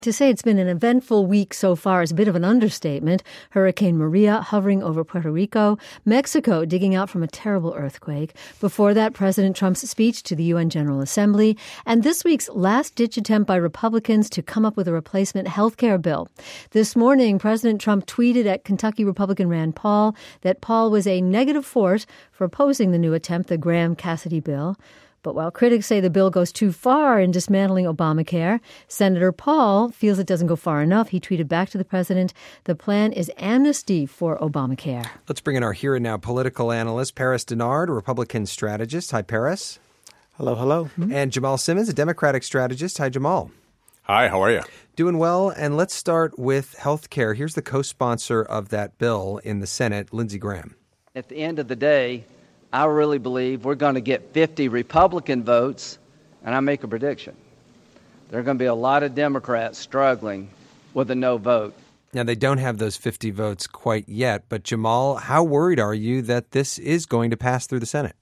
To say it's been an eventful week so far is a bit of an understatement. Hurricane Maria hovering over Puerto Rico, Mexico digging out from a terrible earthquake. Before that, President Trump's speech to the UN General Assembly, and this week's last-ditch attempt by Republicans to come up with a replacement health care bill. This morning, President Trump tweeted at Kentucky Republican Rand Paul that Paul was a negative force for opposing the new attempt, the Graham-Cassidy bill. But while critics say the bill goes too far in dismantling Obamacare, Senator Paul feels it doesn't go far enough. He tweeted back to the president, the plan is amnesty for Obamacare. Let's bring in our Here and Now political analyst, Paris Dennard, a Republican strategist. Hi, Paris. Hello, hello. And Jamal Simmons, a Democratic strategist. Hi, Jamal. Hi, how are you? Doing well. And let's start with health care. Here's the co-sponsor of that bill in the Senate, Lindsey Graham. At the end of the day, I really believe we're going to get 50 Republican votes, and I make a prediction. There are going to be a lot of Democrats struggling with a no vote. Now, they don't have those 50 votes quite yet, but Jamal, how worried are you that this is going to pass through the Senate?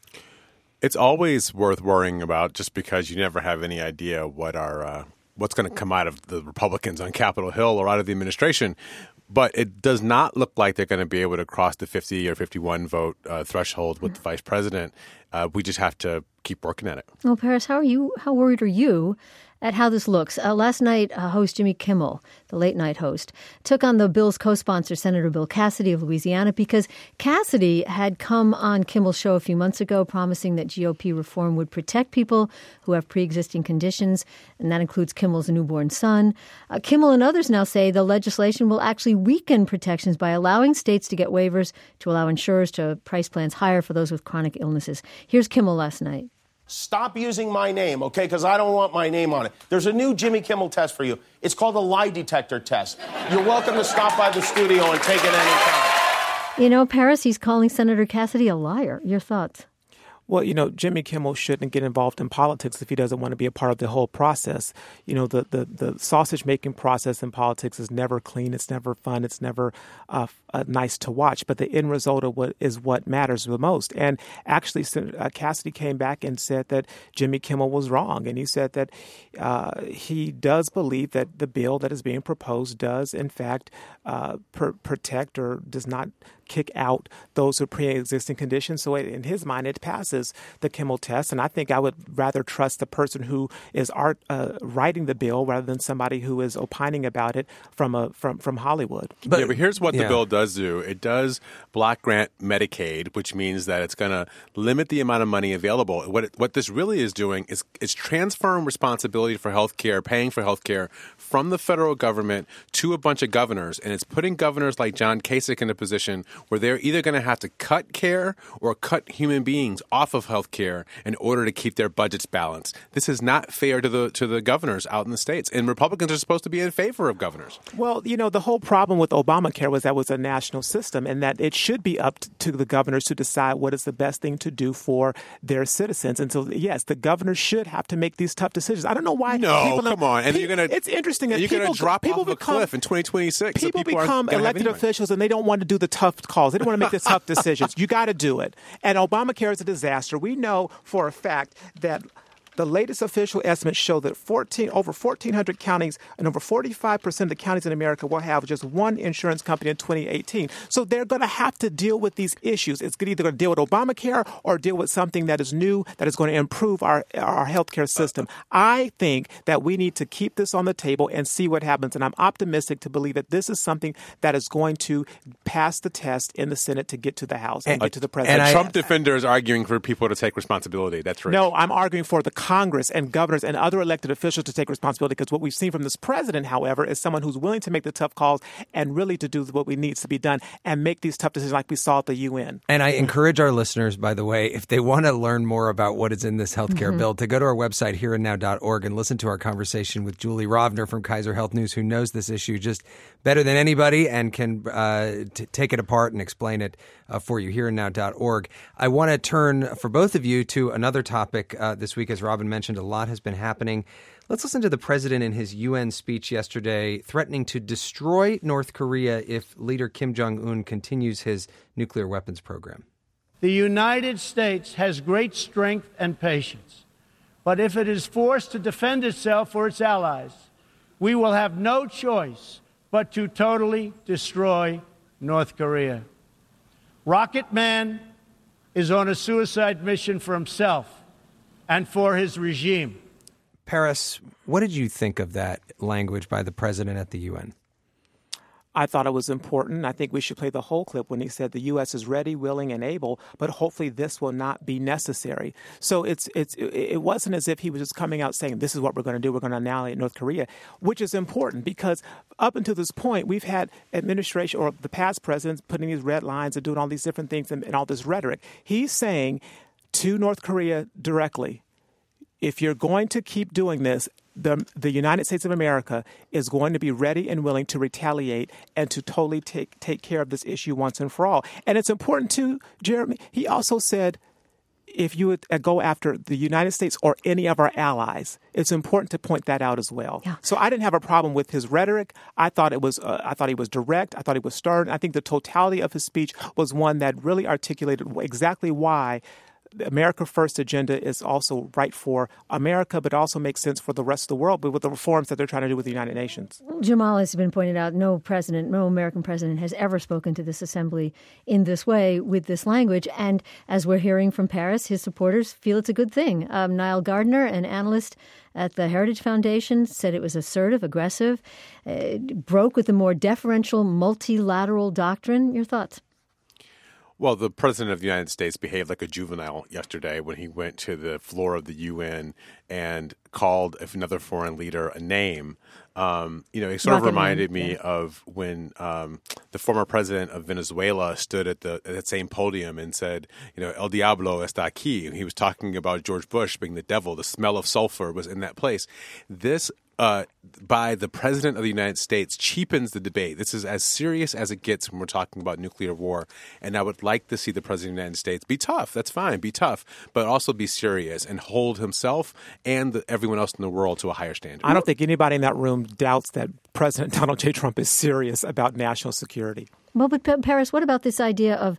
It's always worth worrying about just because you never have any idea what's going to come out of the Republicans on Capitol Hill or out of the administration. But it does not look like they're going to be able to cross the 50 or 51 vote threshold with the vice president. We just have to keep working at it. Well, Paris, how worried are you at how this looks? Last night, host Jimmy Kimmel, the late night host, took on the bill's co-sponsor, Senator Bill Cassidy of Louisiana, because Cassidy had come on Kimmel's show a few months ago promising that GOP reform would protect people who have pre-existing conditions, and that includes Kimmel's newborn son. Kimmel and others now say the legislation will actually weaken protections by allowing states to get waivers to allow insurers to price plans higher for those with chronic illnesses. Here's Kimmel last night. Stop using my name, okay, because I don't want my name on it. There's a new Jimmy Kimmel test for you. It's called a lie detector test. You're welcome to stop by the studio and take it anytime. You know, Paris, he's calling Senator Cassidy a liar. Your thoughts? Well, Jimmy Kimmel shouldn't get involved in politics if he doesn't want to be a part of the whole process. The sausage-making process in politics is never clean. It's never fun. It's never nice to watch. But the end result is what matters the most. And actually, Cassidy came back and said that Jimmy Kimmel was wrong. And he said that he does believe that the bill that is being proposed does, in fact, protect or does not kick out those with pre-existing conditions. So in his mind, it passes the Kimmel test. And I think I would rather trust the person who is writing the bill rather than somebody who is opining about it from Hollywood. But here's what the bill does do. It does block grant Medicaid, which means that it's going to limit the amount of money available. What this really is doing is it's transferring responsibility for health care, paying for health care from the federal government to a bunch of governors. And it's putting governors like John Kasich in a position where they're either going to have to cut care or cut human beings off of health care in order to keep their budgets balanced. This is not fair to the governors out in the states. And Republicans are supposed to be in favor of governors. Well, the whole problem with Obamacare was that was a national system and that it should be up to the governors to decide what is the best thing to do for their citizens. And so, yes, the governors should have to make these tough decisions. I don't know why. No, come on. And it's interesting that you're going to drop off a cliff in 2026. People become elected officials and they don't want to do the tough calls. They don't want to make the tough decisions. You got to do it. And Obamacare is a disaster. We know for a fact that the latest official estimates show that over 1,400 counties and over 45% of the counties in America will have just one insurance company in 2018. So they're going to have to deal with these issues. It's either going to deal with Obamacare or deal with something that is new, that is going to improve our healthcare system. I think that we need to keep this on the table and see what happens. And I'm optimistic to believe that this is something that is going to pass the test in the Senate to get to the House and get to the president. And Trump defenders arguing for people to take responsibility. That's right. No, I'm arguing for the Congress and governors and other elected officials to take responsibility, because what we've seen from this president, however, is someone who's willing to make the tough calls and really to do what needs to be done and make these tough decisions like we saw at the UN. And I encourage our listeners, by the way, if they want to learn more about what is in this healthcare bill, to go to our website, hereandnow.org, and listen to our conversation with Julie Rovner from Kaiser Health News, who knows this issue just better than anybody and can take it apart and explain it for you, hereandnow.org. I want to turn, for both of you, to another topic this week. As Robin mentioned, a lot has been happening. Let's listen to the president in his UN speech yesterday, threatening to destroy North Korea if leader Kim Jong-un continues his nuclear weapons program. The United States has great strength and patience, but if it is forced to defend itself or its allies, we will have no choice but to totally destroy North Korea. Rocket Man is on a suicide mission for himself and for his regime. Paris, what did you think of that language by the president at the UN? I thought it was important. I think we should play the whole clip when he said the U.S. is ready, willing, and able, but hopefully this will not be necessary. So it wasn't as if he was just coming out saying, this is what we're going to do. We're going to annihilate North Korea, which is important because up until this point, we've had administration or the past presidents putting these red lines and doing all these different things and all this rhetoric. He's saying to North Korea directly, if you're going to keep doing this, the United States of America is going to be ready and willing to retaliate and to totally take care of this issue once and for all. And it's important, too, Jeremy, he also said, if you would go after the United States or any of our allies, it's important to point that out as well. Yeah. So I didn't have a problem with his rhetoric. I thought he was direct. I thought he was stern. I think the totality of his speech was one that really articulated exactly why the America First agenda is also right for America, but also makes sense for the rest of the world, but with the reforms that they're trying to do with the United Nations. Jamal, has been pointed out, no American president has ever spoken to this assembly in this way with this language. And as we're hearing from Paris, his supporters feel it's a good thing. Niall Gardner, an analyst at the Heritage Foundation, said it was assertive, aggressive, broke with the more deferential multilateral doctrine. Your thoughts? Well, the president of the United States behaved like a juvenile yesterday when he went to the floor of the UN and called another foreign leader a name. It sort of reminded me of when the former president of Venezuela stood at that same podium and said, El Diablo está aquí. And he was talking about George Bush being the devil. The smell of sulfur was in that place. This by the president of the United States cheapens the debate. This is as serious as it gets when we're talking about nuclear war. And I would like to see the president of the United States be tough. That's fine. Be tough. But also be serious and hold himself and everyone else in the world to a higher standard. I don't think anybody in that room doubts that President Donald J. Trump is serious about national security. Well, but Paris, what about this idea of,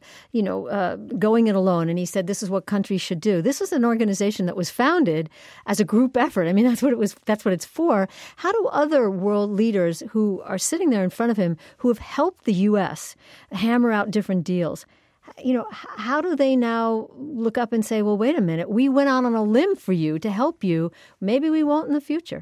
going it alone? And he said this is what countries should do. This is an organization that was founded as a group effort. I mean, that's what it was. That's what it's for. How do other world leaders who are sitting there in front of him, who have helped the U.S. hammer out different deals, how do they now look up and say, well, wait a minute, we went out on a limb for you to help you. Maybe we won't in the future.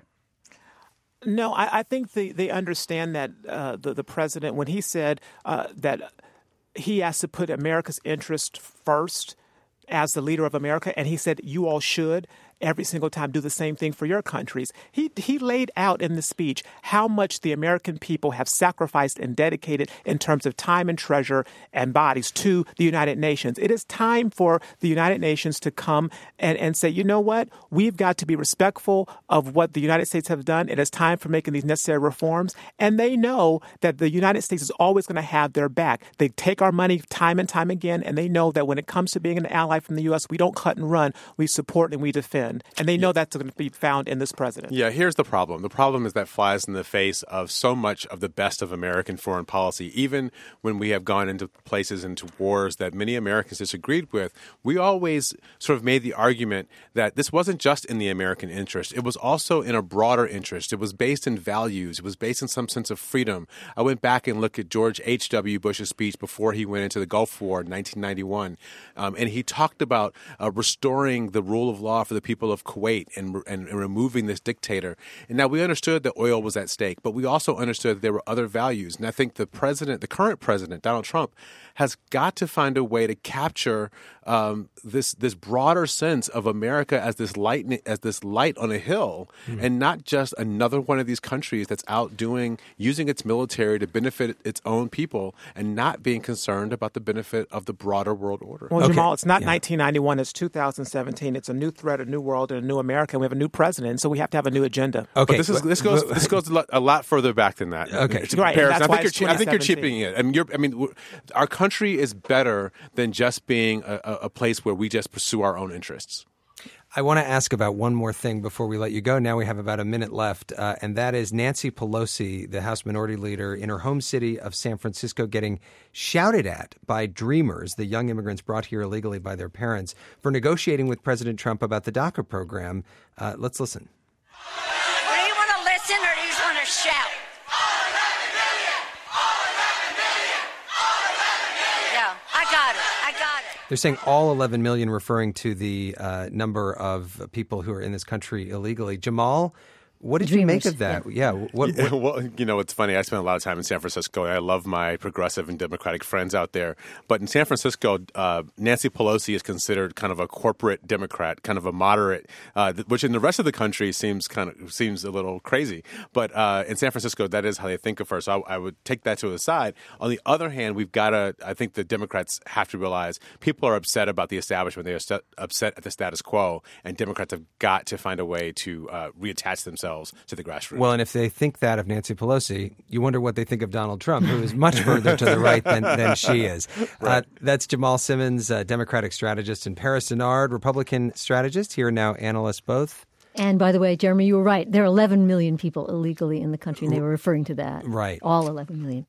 No, I think they understand that the president, when he said that he has to put America's interest first as the leader of America, and he said you all should every single time do the same thing for your countries. He laid out in the speech how much the American people have sacrificed and dedicated in terms of time and treasure and bodies to the United Nations. It is time for the United Nations to come and say, you know what? We've got to be respectful of what the United States have done. It is time for making these necessary reforms. And they know that the United States is always going to have their back. They take our money time and time again, and they know that when it comes to being an ally from the U.S., we don't cut and run. We support and we defend. And they know that's going to be found in this president. Yeah, here's the problem. The problem is that flies in the face of so much of the best of American foreign policy. Even when we have gone into places, into wars that many Americans disagreed with, we always sort of made the argument that this wasn't just in the American interest. It was also in a broader interest. It was based in values. It was based in some sense of freedom. I went back and looked at George H.W. Bush's speech before he went into the Gulf War in 1991. And he talked about restoring the rule of law for the people of Kuwait and removing this dictator. And now we understood that oil was at stake, but we also understood that there were other values. And I think the current president, Donald Trump, has got to find a way to capture this broader sense of America as this light on a hill, and not just another one of these countries that's out using its military to benefit its own people, and not being concerned about the benefit of the broader world order. Well, Jamal, it's not 1991; it's 2017. It's a new threat, a new world, and a new America. And we have a new president, so we have to have a new agenda. Okay, but this goes a lot further back than that. Okay, right. Paris, I think you're cheapening it. Our country is better than just being a place where we just pursue our own interests. I want to ask about one more thing before we let you go. Now we have about a minute left, and that is Nancy Pelosi, the House Minority Leader, in her home city of San Francisco, getting shouted at by Dreamers, the young immigrants brought here illegally by their parents, for negotiating with President Trump about the DACA program. Let's listen. Do you want to listen or do you just want to I got it. They're saying all 11 million, referring to the number of people who are in this country illegally. Jamal, what did you make of that? Yeah. What? Well, it's funny. I spent a lot of time in San Francisco, and I love my progressive and democratic friends out there. But in San Francisco, Nancy Pelosi is considered kind of a corporate Democrat, kind of a moderate, which in the rest of the country seems a little crazy. But in San Francisco, that is how they think of her. So I would take that to the side. On the other hand, I think the Democrats have to realize people are upset about the establishment. They are upset at the status quo, and Democrats have got to find a way to reattach themselves to the grassroots. Well, and if they think that of Nancy Pelosi, you wonder what they think of Donald Trump, who is much further to the right than she is. Right. That's Jamal Simmons, Democratic strategist, and Paris Dennard, Republican strategist. Here and now, analysts both. And by the way, Jeremy, you were right. There are 11 million people illegally in the country, and they were referring to that. Right. All 11 million.